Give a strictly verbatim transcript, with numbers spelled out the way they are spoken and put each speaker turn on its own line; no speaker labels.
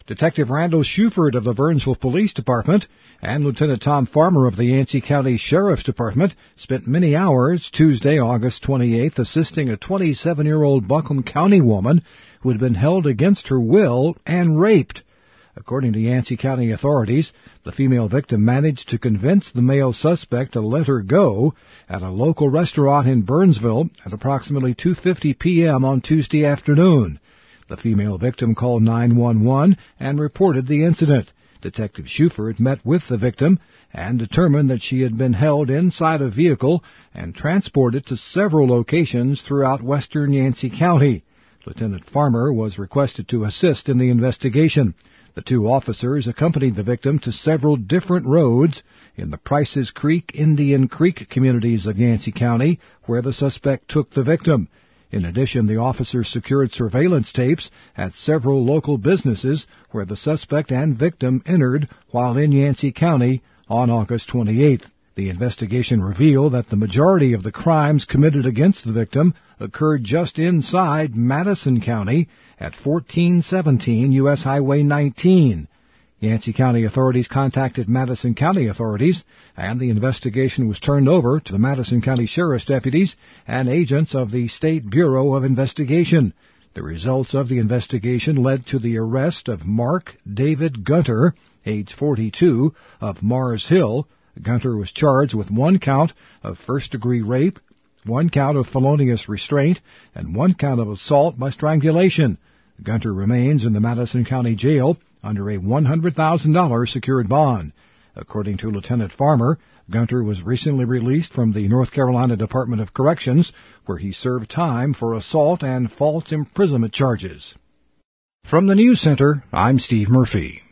Detective Randall Shuford of the Burnsville Police Department and Lieutenant Tom Farmer of the Yancey County Sheriff's Department spent many hours Tuesday, August twenty-eighth, assisting a twenty-seven-year-old Buncombe County woman who had been held against her will and raped. According to Yancey County authorities, the female victim managed to convince the male suspect to let her go at a local restaurant in Burnsville at approximately two fifty p.m. on Tuesday afternoon. The female victim called nine one one and reported the incident. Detective Shuford met with the victim and determined that she had been held inside a vehicle and transported to several locations throughout western Yancey County. Lieutenant Farmer was requested to assist in the investigation. The two officers accompanied the victim to several different roads in the Prices Creek, Indian Creek communities of Yancey County, where the suspect took the victim. In addition, the officers secured surveillance tapes at several local businesses where the suspect and victim entered while in Yancey County on August twenty-eighth. The investigation revealed that the majority of the crimes committed against the victim occurred just inside Madison County at fourteen seventeen U S Highway nineteen. Yancey County authorities contacted Madison County authorities, and the investigation was turned over to the Madison County Sheriff's deputies and agents of the State Bureau of Investigation. The results of the investigation led to the arrest of Mark David Gunter, age forty-two, of Mars Hill. Gunter was charged with one count of first-degree rape, one count of felonious restraint, and one count of assault by strangulation. Gunter remains in the Madison County Jail under a one hundred thousand dollars secured bond. According to Lieutenant Farmer, Gunter was recently released from the North Carolina Department of Corrections, where he served time for assault and false imprisonment charges. From the News Center, I'm Steve Murphy.